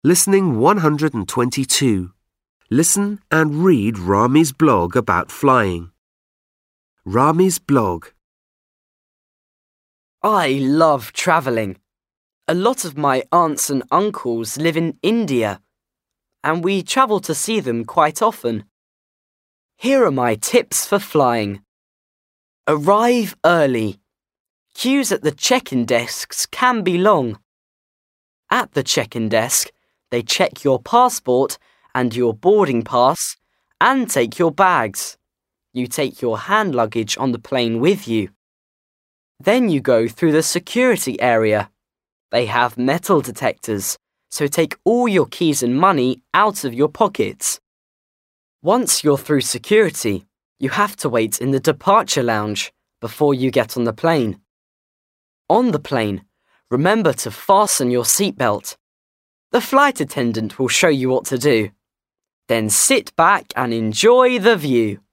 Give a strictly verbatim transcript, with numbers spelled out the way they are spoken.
Listening one hundred twenty-two. Listen and read Rami's blog about flying. Rami's blog. I love travelling. A lot of my aunts and uncles live in India, and we travel to see them quite often. Here are my tips for flying. Arrive early. Queues at the check-in desks can be long. At the check-in desk, they check your passport and your boarding pass and take your bags. You take your hand luggage on the plane with you. Then you go through the security area. They have metal detectors, so take all your keys and money out of your pockets. Once you're through security, you have to wait in the departure lounge before you get on the plane. On the plane, remember to fasten your seatbelt. The flight attendant will show you what to do. Then sit back and enjoy the view.